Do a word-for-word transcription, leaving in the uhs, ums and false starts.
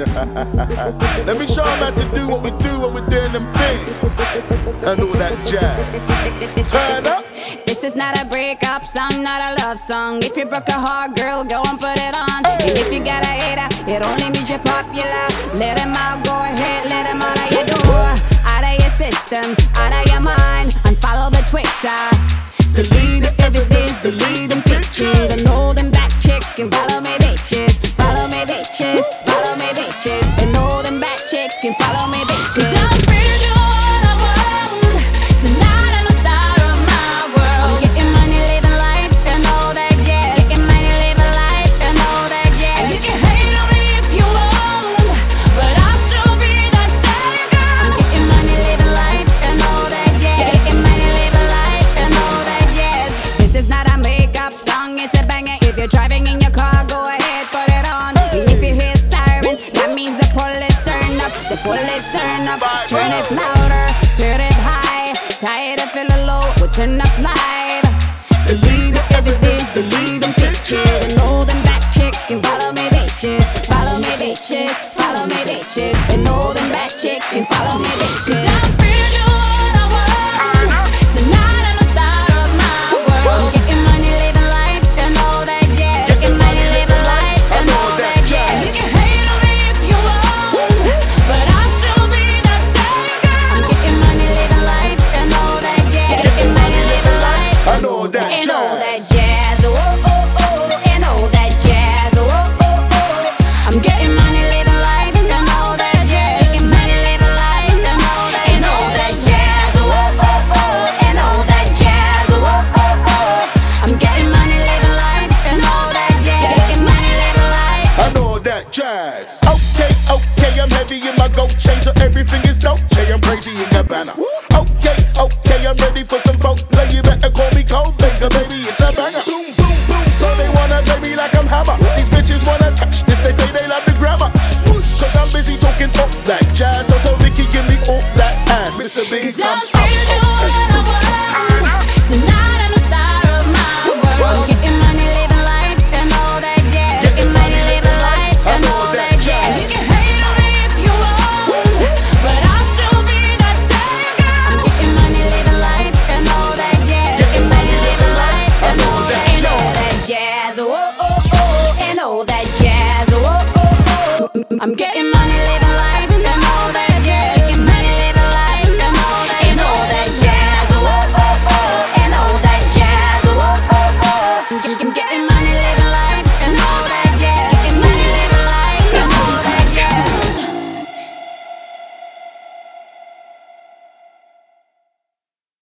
Let me show them how to do what we do when we're doing them things. And all that jazz. Turn up. This is not a breakup song, not a love song. If you broke a heart, girl, go and put it on. Hey. And if you got a hater, it only means you're popular. Let him out, go ahead, let him out of your door. Out of your system, out of your mind. And follow the Twitter. Delete the evidence, delete them pictures. And all them black chicks can follow me, bitches. Follow me, bitches, follow me, bitches. And all them black chicks can follow me, bitches. I'm free to do what I want. Tonight I'm the star of my world. I'm getting money, living life, and all that jazz. Getting money, living life, and all that jazz. And you can hate on me if you want, but I'll still be that same girl. I'm getting money, living life, and all that jazz. Getting money, living life, and all that jazz. This is not a makeup song, it's a banger. If you're driving in your car, go ahead, put it on. And if you hear sirens, that means the police turn up. The police turn up. Turn it louder, turn it high. Tired of feeling low, we'll turn up live. Delete the evidence, delete them pictures. And all them back chicks can follow me, bitches. Follow me, bitches, follow me, bitches. And all them back chicks can follow me, bitches. I'm free to do what I want. Tonight I'm the star of my world. I'm getting money, living life, and all that jazz. Getting money, living life, and all that jazz. You can hate on me if you want, but I'll still be that same girl. I'm getting money, living life, and all that jazz. Getting money, living life, And all that and jazz. all that jazz. Oh oh oh, and all that jazz. Oh oh oh. I'm getting money, living life, and all that jazz. Getting money, living life, and all that and all that jazz. Oh oh oh, and all that jazz. Oh oh oh. I'm getting money, living life, and all that jazz. Getting money, living life. And all that jazz. Okay, okay, I'm heavy in my gold chain, so everything is dope. I'm crazy in the banner. Okay, okay, I'm ready for some folk play. You better call me Cold Baker, baby, it's a banger. Boom, boom, boom. So they wanna play me like I'm Hammer. These bitches wanna touch this, they say they love the grammar. Cause I'm busy talking up that jazz, so tell Vicky give me all that ass. Mister Big Cause I'm free to do what I want. Tonight I'm the star of my world. I'm getting money, living life, and all that jazz. Getting money, living life, and all that jazz. You can hate on me if you want, but I'll still be that same girl. I'm getting money, living life, and all that jazz. Getting money, living life, and all that and all that jazz. Oh oh oh, and all that jazz. Oh oh oh. I'm getting money, living